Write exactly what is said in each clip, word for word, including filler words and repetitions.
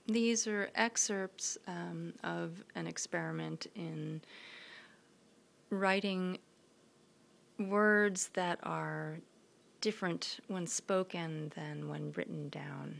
These are excerpts um, of an experiment in writing words that are different when spoken than when written down.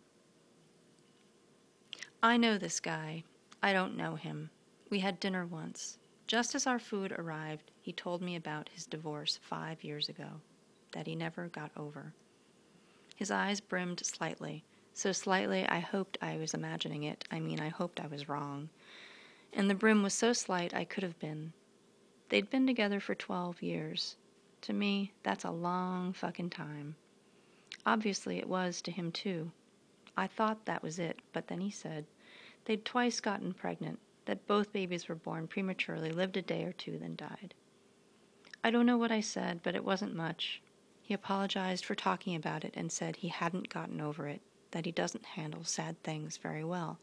I know this guy. I don't know him. We had dinner once. Just as our food arrived, he told me about his divorce five years ago, that he never got over. His eyes brimmed slightly, so slightly I hoped I was imagining it. I mean, I hoped I was wrong. And the brim was so slight I could have been. They'd been together for twelve years. To me, that's a long fucking time. Obviously it was to him too. I thought that was it, but then he said they'd twice gotten pregnant, that both babies were born prematurely, lived a day or two, then died. I don't know what I said, but it wasn't much. He apologized for talking about it and said he hadn't gotten over it, that he doesn't handle sad things very well.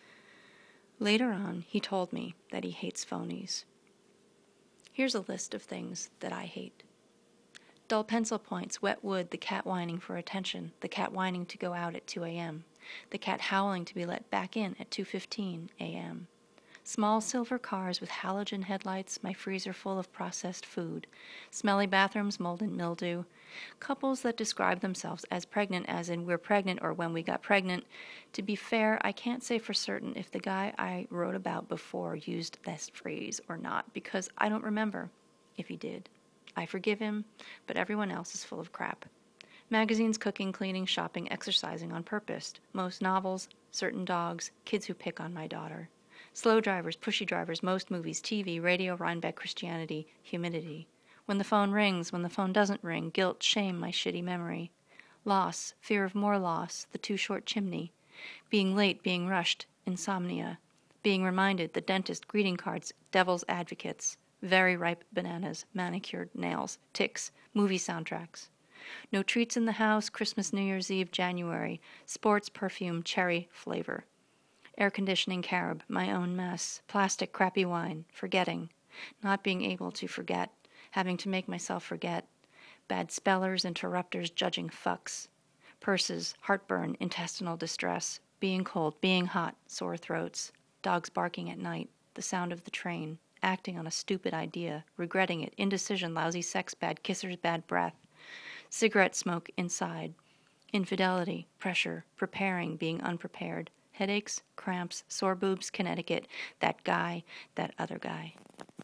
Later on, he told me that he hates phonies. Here's a list of things that I hate. Dull pencil points, wet wood, the cat whining for attention, the cat whining to go out at two a.m., the cat howling to be let back in at two fifteen a.m., small silver cars with halogen headlights, my freezer full of processed food, smelly bathrooms, mold and mildew, couples that describe themselves as pregnant as in we're pregnant or when we got pregnant. To be fair, I can't say for certain if the guy I wrote about before used this phrase or not, because I don't remember if he did. I forgive him, but everyone else is full of crap. Magazines, cooking, cleaning, shopping, exercising on purpose. Most novels, certain dogs, kids who pick on my daughter. Slow drivers, pushy drivers, most movies, T V, radio, Rhinebeck Christianity, humidity. When the phone rings, when the phone doesn't ring, guilt, shame, my shitty memory. Loss, fear of more loss, the too short chimney. Being late, being rushed, insomnia. Being reminded, the dentist, greeting cards, devil's advocates. Very ripe bananas, manicured nails, ticks, movie soundtracks. No treats in the house, Christmas, New Year's Eve, January. Sports, perfume, cherry, flavor. Air conditioning, carob, my own mess. Plastic, crappy wine, forgetting. Not being able to forget. Having to make myself forget. Bad spellers, interrupters, judging fucks. Purses, heartburn, intestinal distress. Being cold, being hot, sore throats. Dogs barking at night. The sound of the train. Acting on a stupid idea, regretting it, indecision, lousy sex, bad kissers, bad breath, cigarette smoke inside, infidelity, pressure, preparing, being unprepared, headaches, cramps, sore boobs, Connecticut, that guy, that other guy.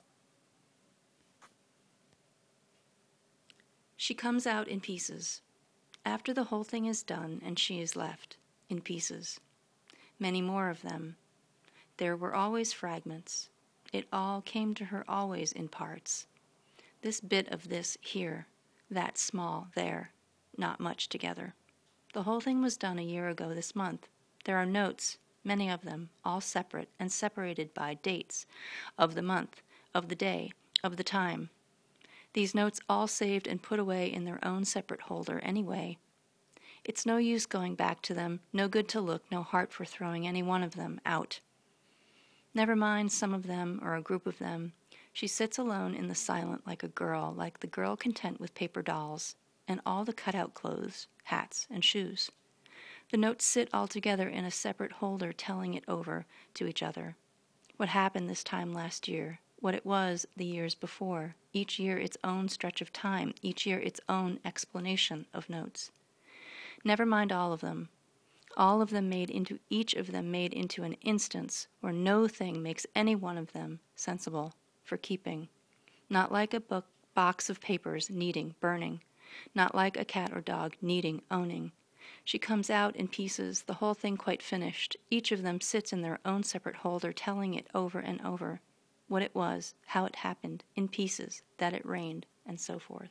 She comes out in pieces. After the whole thing is done and she is left, in pieces. Many more of them. There were always fragments. It all came to her always in parts. This bit of this here, that small there, not much together. The whole thing was done a year ago this month. There are notes, many of them, all separate and separated by dates, of the month, of the day, of the time. These notes all saved and put away in their own separate holder anyway. It's no use going back to them, no good to look, no heart for throwing any one of them out. Never mind some of them or a group of them. She sits alone in the silent like a girl, like the girl content with paper dolls, and all the cut-out clothes, hats, and shoes. The notes sit all together in a separate holder, telling it over to each other. What happened this time last year, what it was the years before, each year its own stretch of time, each year its own explanation of notes. Never mind all of them. All of them made into, each of them made into an instance where no thing makes any one of them sensible for keeping. Not like a book, box of papers needing burning. Not like a cat or dog needing owning. She comes out in pieces, the whole thing quite finished. Each of them sits in their own separate holder, telling it over and over. What it was, how it happened, in pieces, that it rained, and so forth.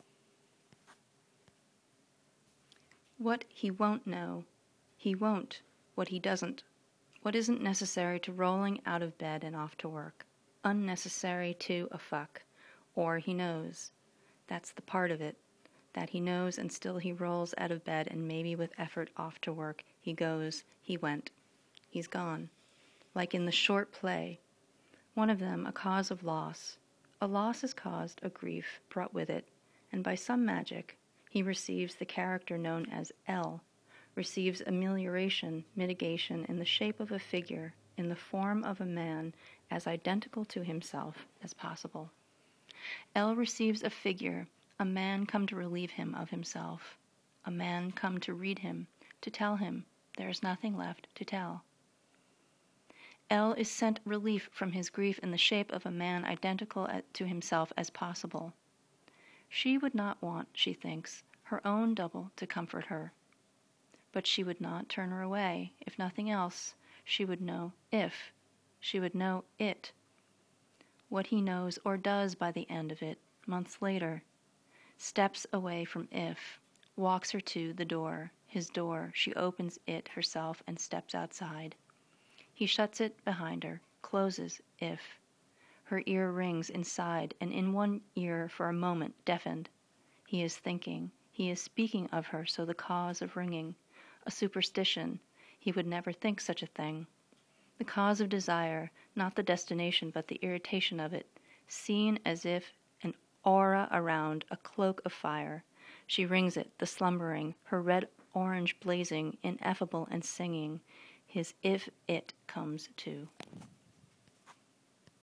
What he won't know. He won't, what he doesn't, what isn't necessary to rolling out of bed and off to work, unnecessary to a fuck, or he knows. That's the part of it, that he knows and still he rolls out of bed and maybe with effort off to work, he goes, he went, he's gone, like in the short play. One of them, a cause of loss. A loss is caused, a grief brought with it, and by some magic, he receives the character known as L, receives amelioration, mitigation in the shape of a figure, in the form of a man as identical to himself as possible. L receives a figure, a man come to relieve him of himself, a man come to read him, to tell him there is nothing left to tell. L is sent relief from his grief in the shape of a man identical to himself as possible. She would not want, she thinks, her own double to comfort her. But she would not turn her away. If nothing else, she would know if. She would know it. What he knows or does by the end of it, months later. Steps away from if. Walks her to the door, his door. She opens it herself and steps outside. He shuts it behind her, closes if. Her ear rings inside, and in one ear for a moment deafened. He is thinking. He is speaking of her, so the cause of ringing. A superstition. He would never think such a thing. The cause of desire, not the destination, but the irritation of it, seen as if an aura around, a cloak of fire. She rings it, the slumbering, her red orange blazing, ineffable and singing. His if it comes too.